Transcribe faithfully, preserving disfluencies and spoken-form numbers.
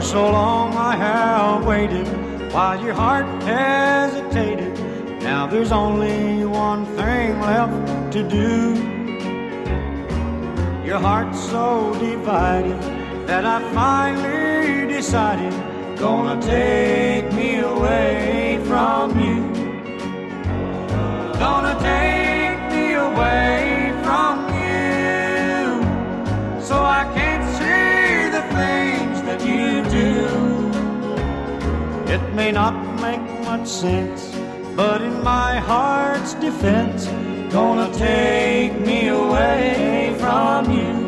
so long I have waited while your heart hesitated. Now there's only one thing left to do. Your heart's so divided that I finally decided, gonna take me away from you. Gonna take me away from you, so I can't see the things that you do. It may not make much sense, but in my heart's defense, gonna take me away from you.